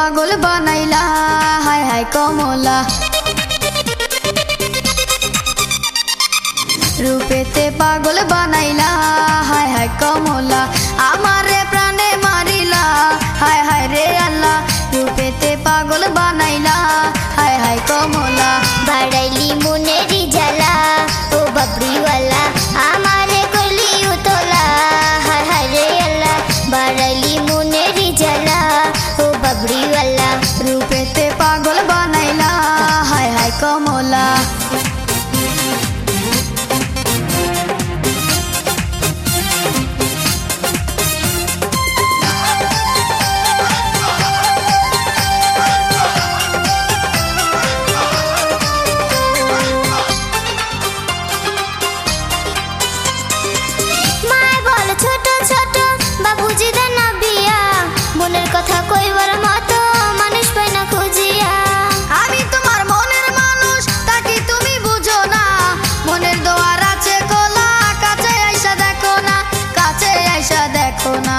পাগল বানাইলা হায় হায় কমলা রূপেতে পাগল বানাইলা হায় হায় কমলা আমারে প্রাণে মারিলা হায় হায় রে আল্লাহ রূপেতে পাগল বানাইলা হায় হায় কমলা বাড়াইলি মনেরি জ্বালা ও বাবরিওয়ালা আমারে করলি উতলা হায় হায় রে আল্লাহ বাড়াইলি মনেরি জ্বালা ও বাবরিওয়ালা রূপেতে পাগল বানাইলা হায় হায় কমলা কথা কইবার মতো মানুষ পাই না খুঁজিয়া আমি তোমার মনের মানুষ তাকে তুমি বুঝো না মনের দোয়ার আছে খোলা কাছে আইসা দেখো না কাছে আইসা দেখো না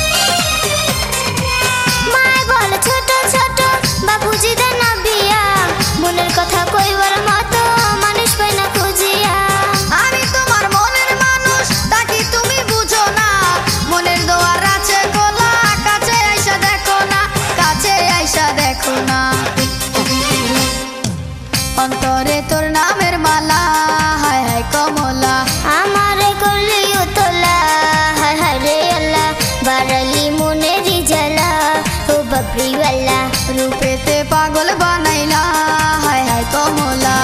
মায় বল ছোট ছোট বাবুজি দেন না বিয়া মনের কথা কইবার মতো মানুষ পাই না খুঁজিয়া আমি তোমার মনের মানুষ তাকে তুমি বুঝো না মনের দোয়ার আছে খোলা কাছে আইসা দেখো না কাছে আইসা দেখো না অন্তরে তোর নামের মালা হায় হায় কমলা আমারে করলি উতলা হায় হায় রে আল্লাহ বাড়ালি মনেরি জ্বালা ও বাবরিওয়ালা রূপেতে পাগল বানাইলা হায় হায় কমলা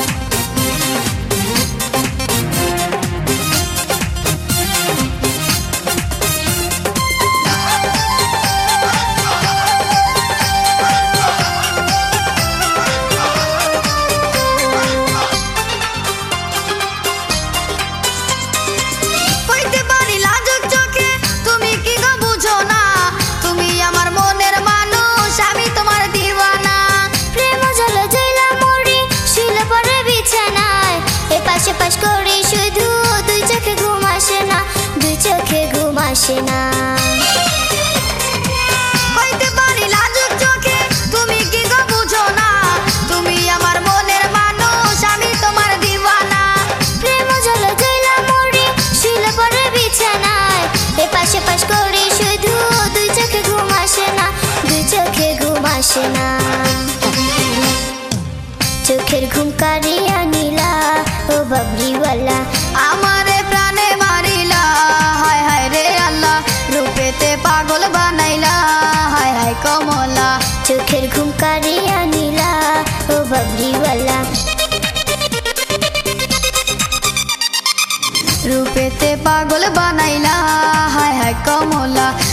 পাশ করি শুধু দুই চোখে ঘুম আসে না দুই চোখে ঘুম আসে না হইতে পারি লাজুক চোখে তুমি কি গো বুঝো না তুমি আমার মনের মানুষ আমি তোমার দিওয়ানা প্রেম জল জইলা মরি শুলে পরে বিছানায় এ পাশে পাশ করি শুধু দুই চোখে ঘুম আসে না দুই চোখে ঘুম আসে না চোখের ঘুম কারিয়া নীলা ও বাবরিওয়ালা আমারে প্রাণে মারিলা হায় হায় রে আল্লাহ রূপেতে পাগল বানাইলা হায় হায় কমলা চোখের ঘুম কারিয়া নীলা ও বাবরিওয়ালা রূপেতে পাগল বানাইলা হায় হায় কমলা